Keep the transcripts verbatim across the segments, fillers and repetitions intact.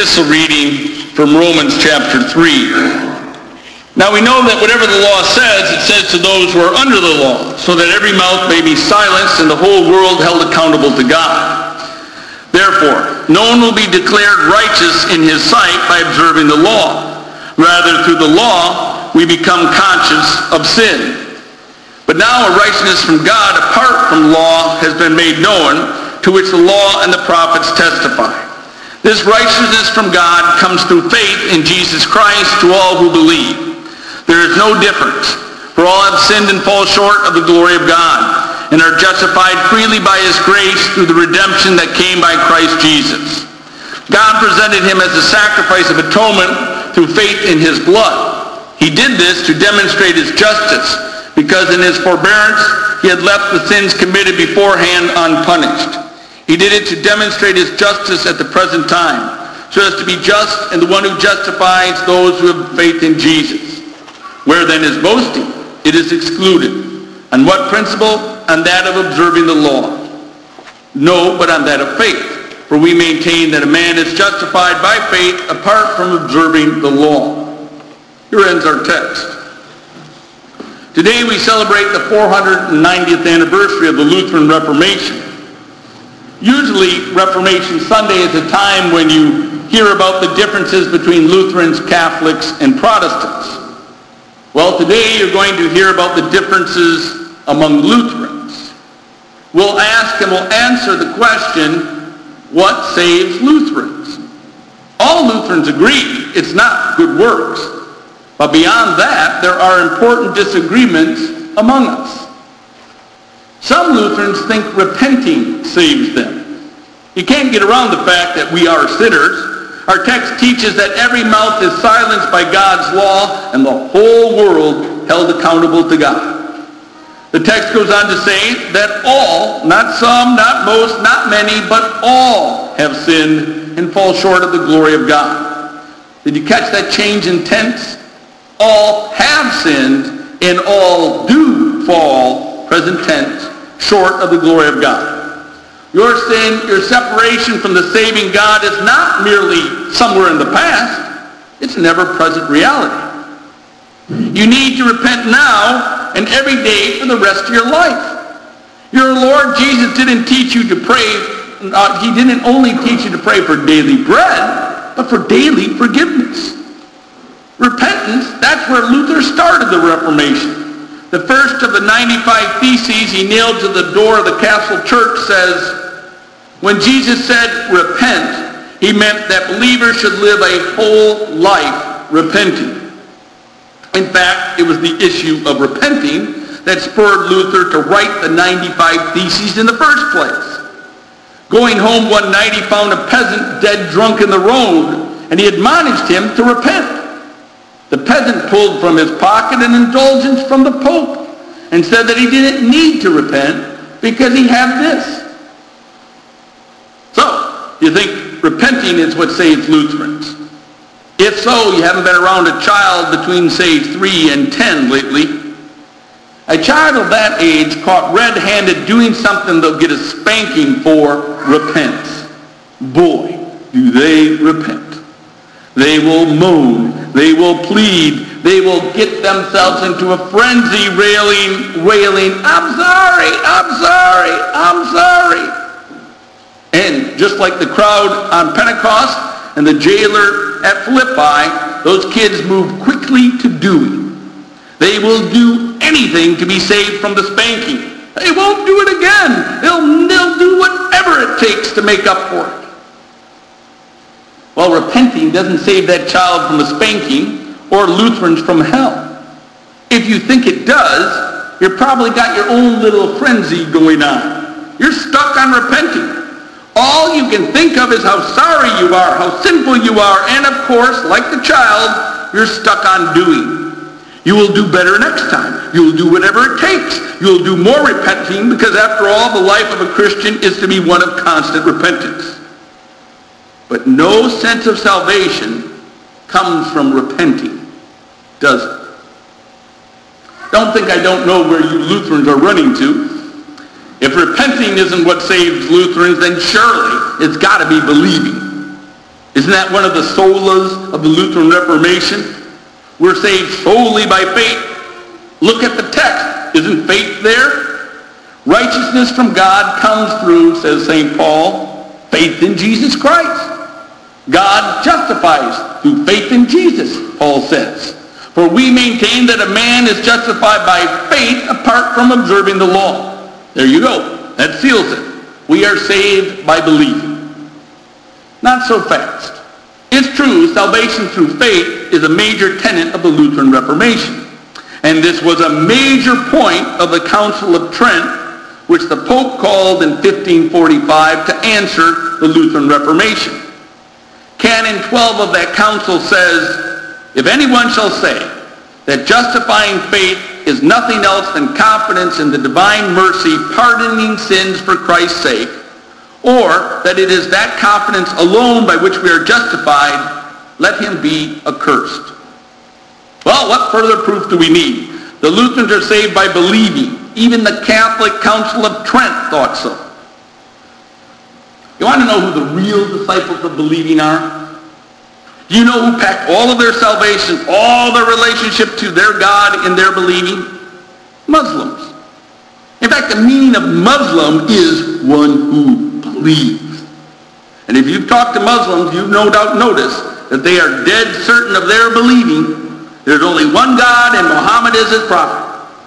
epistle reading from Romans chapter three. Now we know that whatever the law says, it says to those who are under the law, so that every mouth may be silenced and the whole world held accountable to God. Therefore, no one will be declared righteous in his sight by observing the law. Rather, through the law, we become conscious of sin. But now a righteousness from God apart from law has been made known, to which the law and the prophets testify. This righteousness from God comes through faith in Jesus Christ to all who believe. There is no difference, for all have sinned and fall short of the glory of God, and are justified freely by his grace through the redemption that came by Christ Jesus. God presented him as a sacrifice of atonement through faith in his blood. He did this to demonstrate his justice, because in his forbearance he had left the sins committed beforehand unpunished. He did it to demonstrate his justice at the present time, so as to be just and the one who justifies those who have faith in Jesus. Where then is boasting? It is excluded. On what principle? On that of observing the law. No, but on that of faith. For we maintain that a man is justified by faith apart from observing the law. Here ends our text. Today we celebrate the four hundred ninetieth anniversary of the Lutheran Reformation. Usually, Reformation Sunday is a time when you hear about the differences between Lutherans, Catholics, and Protestants. Well, today you're going to hear about the differences among Lutherans. We'll ask and we'll answer the question, what saves Lutherans? All Lutherans agree it's not good works. But beyond that, there are important disagreements among us. Some Lutherans think repenting saves them. You can't get around the fact that we are sinners. Our text teaches that every mouth is silenced by God's law and the whole world held accountable to God. The text goes on to say that all, not some, not most, not many, but all have sinned and fall short of the glory of God. Did you catch that change in tense? All have sinned and all do fall, present tense, short of the glory of God. Your sin, your separation from the saving God is not merely somewhere in the past. It's an ever-present reality. You need to repent now and every day for the rest of your life. Your Lord Jesus didn't teach you to pray. Uh, he didn't only teach you to pray for daily bread, but for daily forgiveness. Repentance, that's where Luther started the Reformation. The first of the ninety-five theses he nailed to the door of the Castle Church says, when Jesus said repent, he meant that believers should live a whole life repenting. In fact, it was the issue of repenting that spurred Luther to write the ninety-five theses in the first place. Going home one night, he found a peasant dead drunk in the road, and he admonished him to repent. The peasant pulled from his pocket an indulgence from the Pope and said that he didn't need to repent because he had this. So, you think repenting is what saves Lutherans? If so, you haven't been around a child between, say, three and ten lately. A child of that age caught red-handed doing something they'll get a spanking for repents. Boy, do they repent. They will moan. They will plead. They will get themselves into a frenzy, railing, wailing, I'm sorry, I'm sorry, I'm sorry. And just like the crowd on Pentecost and the jailer at Philippi, those kids move quickly to doing. They will do anything to be saved from the spanking. They won't do it again. They'll, they'll do whatever it takes to make up for it. Well, repenting doesn't save that child from a spanking or Lutherans from hell. If you think it does, you've probably got your own little frenzy going on. You're stuck on repenting. All you can think of is how sorry you are, how sinful you are, and of course, like the child, you're stuck on doing. You will do better next time. You will do whatever it takes. You will do more repenting because after all, the life of a Christian is to be one of constant repentance. But no sense of salvation comes from repenting, does it? Don't think I don't know where you Lutherans are running to. If repenting isn't what saves Lutherans, then surely it's got to be believing. Isn't that one of the solas of the Lutheran Reformation? We're saved solely by faith. Look at the text. Isn't faith there? Righteousness from God comes through, says Saint Paul, faith in Jesus Christ. God justifies through faith in Jesus, Paul says. For we maintain that a man is justified by faith apart from observing the law. There you go. That seals it. We are saved by believing. Not so fast. It's true, salvation through faith is a major tenet of the Lutheran Reformation. And this was a major point of the Council of Trent, which the Pope called in fifteen forty-five to answer the Lutheran Reformation. Canon twelve of that council says, if anyone shall say that justifying faith is nothing else than confidence in the divine mercy pardoning sins for Christ's sake, or that it is that confidence alone by which we are justified, let him be accursed. Well, what further proof do we need? The Lutherans are saved by believing. Even the Catholic Council of Trent thought so. You want to know who the real disciples of believing are? Do you know who packed all of their salvation, all their relationship to their God in their believing? Muslims. In fact, the meaning of Muslim is one who believes. And if you've talked to Muslims, you've no doubt noticed that they are dead certain of their believing. There's only one God and Muhammad is his prophet.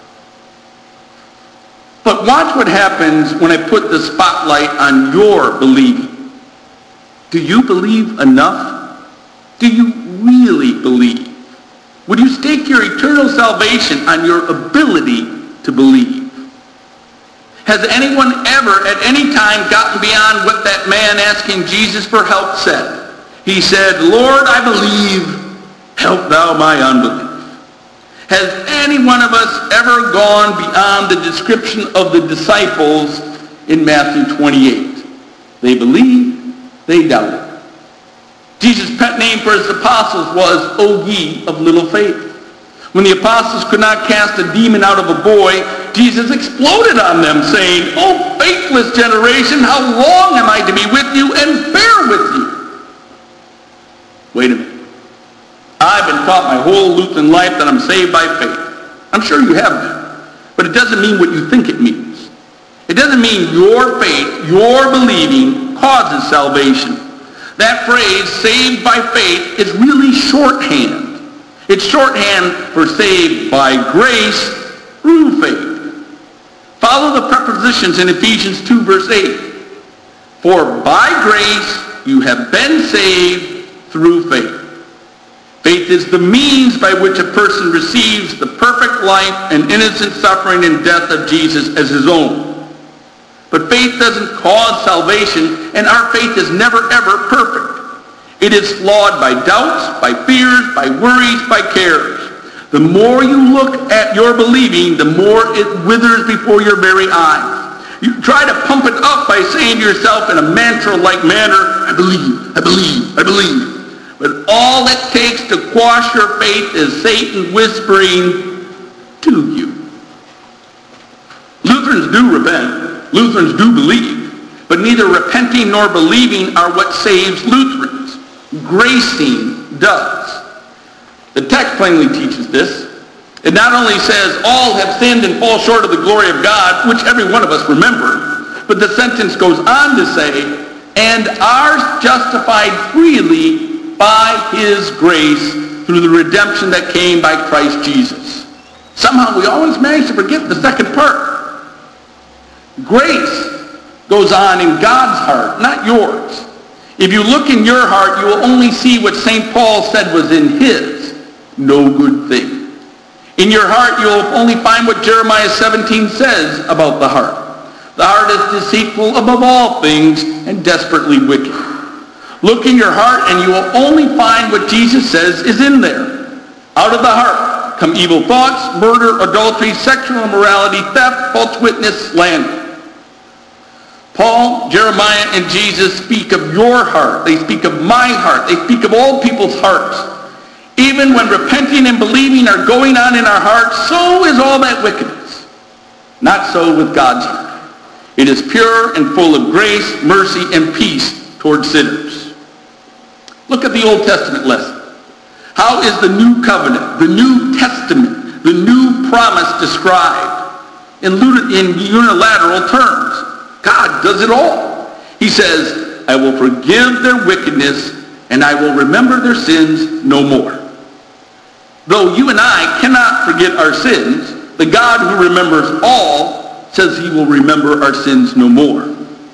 But watch what happens when I put the spotlight on your believing. Do you believe enough? Do you really believe? Would you stake your eternal salvation on your ability to believe? Has anyone ever at any time gotten beyond what that man asking Jesus for help said? He said, Lord, I believe, help thou my unbelief. Has any one of us ever gone beyond the description of the disciples in Matthew twenty-eight? They believed, they doubted. Jesus' pet name for his apostles was, O ye of little faith. When the apostles could not cast a demon out of a boy, Jesus exploded on them, saying, O faithless generation, how long am I to be with you and bear with you? Wait a minute. I've been taught my whole Lutheran life that I'm saved by faith. I'm sure you have been. But it doesn't mean what you think it means. It doesn't mean your faith, your believing, causes salvation. That phrase, saved by faith, is really shorthand. It's shorthand for saved by grace through faith. Follow the prepositions in Ephesians two, verse eight. For by grace you have been saved through faith. Faith is the means by which a person receives the perfect life and innocent suffering and death of Jesus as his own. But faith doesn't cause salvation, and our faith is never ever perfect. It is flawed by doubts, by fears, by worries, by cares. The more you look at your believing, the more it withers before your very eyes. You try to pump it up by saying to yourself in a mantra-like manner, I believe, I believe, I believe. But all it takes to quash your faith is Satan whispering to you. Lutherans do repent. Lutherans do believe. But neither repenting nor believing are what saves Lutherans. Gracing does. The text plainly teaches this. It not only says all have sinned and fall short of the glory of God, which every one of us remember, but the sentence goes on to say, and are justified freely by his grace through the redemption that came by Christ Jesus. Somehow we always manage to forget the second part. Grace goes on in God's heart, not yours. If you look in your heart, you will only see what Saint Paul said was in his, no good thing. In your heart, you will only find what Jeremiah seventeen says about the heart. The heart is deceitful above all things and desperately wicked. Look in your heart and you will only find what Jesus says is in there. Out of the heart come evil thoughts, murder, adultery, sexual immorality, theft, false witness, slander. Paul, Jeremiah, and Jesus speak of your heart. They speak of my heart. They speak of all people's hearts. Even when repenting and believing are going on in our hearts, so is all that wickedness. Not so with God's heart. It is pure and full of grace, mercy, and peace toward sinners. Look at the Old Testament lesson. How is the new covenant, the new testament, the new promise described in unilateral terms? God does it all. He says, I will forgive their wickedness and I will remember their sins no more. Though you and I cannot forget our sins, the God who remembers all says he will remember our sins no more.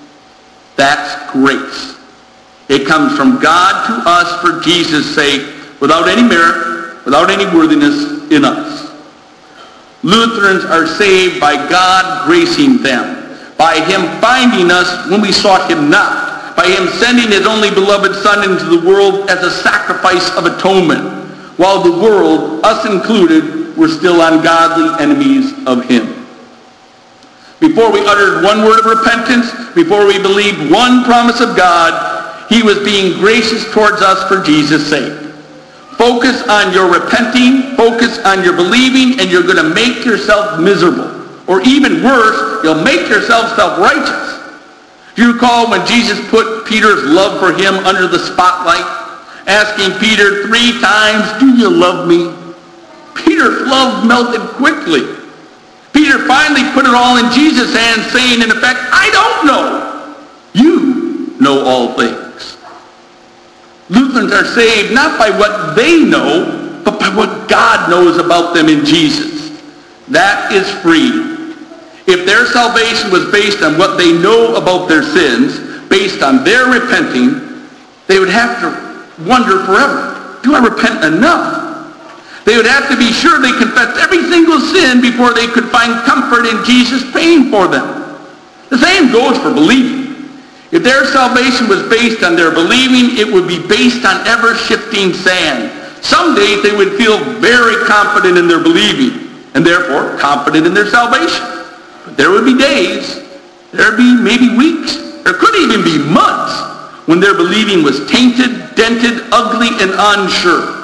That's grace. It comes from God to us for Jesus' sake, without any merit, without any worthiness in us. Lutherans are saved by God gracing them, by him finding us when we sought him not, by him sending his only beloved Son into the world as a sacrifice of atonement, while the world, us included, were still ungodly enemies of him. Before we uttered one word of repentance, before we believed one promise of God, he was being gracious towards us for Jesus' sake. Focus on your repenting, focus on your believing, and you're going to make yourself miserable. Or even worse, you'll make yourself self-righteous. Do you recall when Jesus put Peter's love for him under the spotlight, asking Peter three times, do you love me? Peter's love melted quickly. Peter finally put it all in Jesus' hands, saying in effect, I don't know. You know all things. Lutherans are saved not by what they know, but by what God knows about them in Jesus. That is free. If their salvation was based on what they know about their sins, based on their repenting, they would have to wonder forever, do I repent enough? They would have to be sure they confessed every single sin before they could find comfort in Jesus paying for them. The same goes for believing. If their salvation was based on their believing, it would be based on ever-shifting sand. Some days they would feel very confident in their believing, and therefore confident in their salvation. But there would be days, there would be maybe weeks, there could even be months, when their believing was tainted, dented, ugly, and unsure.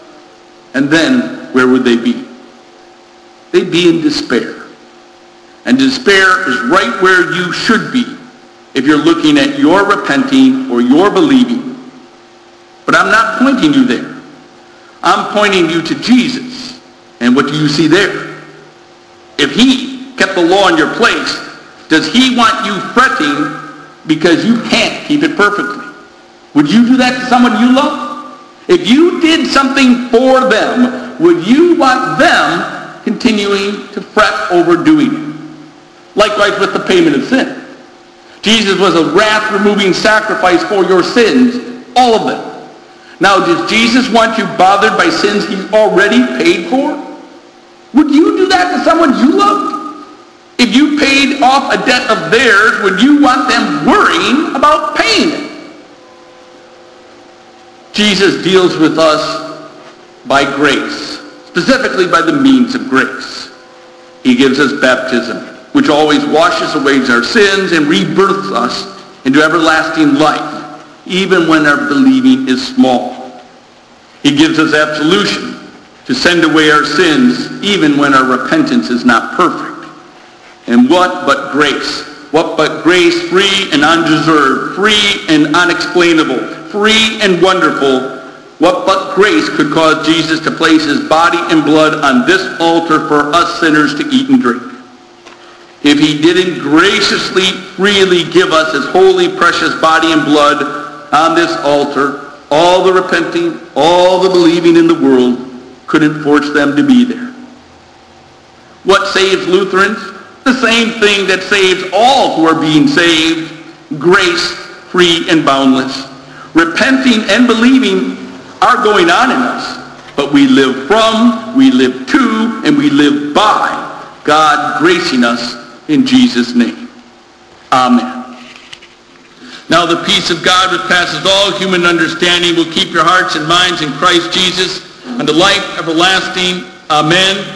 And then, where would they be? They'd be in despair. And despair is right where you should be if you're looking at your repenting or your believing. But I'm not pointing you there. I'm pointing you to Jesus. And what do you see there? If he kept the law in your place, does he want you fretting because you can't keep it perfectly? Would you do that to someone you love? If you did something for them, would you want them continuing to fret over doing it? Likewise with the payment of sin. Jesus was a wrath-removing sacrifice for your sins, all of them. Now, does Jesus want you bothered by sins he already paid for? Would you do that to someone you loved? If you paid off a debt of theirs, would you want them worrying about paying it? Jesus deals with us by grace, specifically by the means of grace. He gives us baptism, which always washes away our sins and rebirths us into everlasting life, even when our believing is small. He gives us absolution to send away our sins, even when our repentance is not perfect. And what but grace? What but grace, free and undeserved, free and unexplainable, free and wonderful? What but grace could cause Jesus to place his body and blood on this altar for us sinners to eat and drink? If he didn't graciously, freely give us his holy, precious body and blood on this altar, all the repenting, all the believing in the world couldn't force them to be there. What saves Lutherans? The same thing that saves all who are being saved: grace, free and boundless. Repenting and believing are going on in us, but we live from, we live to, and we live by God gracing us in Jesus' name. Amen. Now the peace of God which passes all human understanding will keep your hearts and minds in Christ Jesus unto life everlasting. Amen.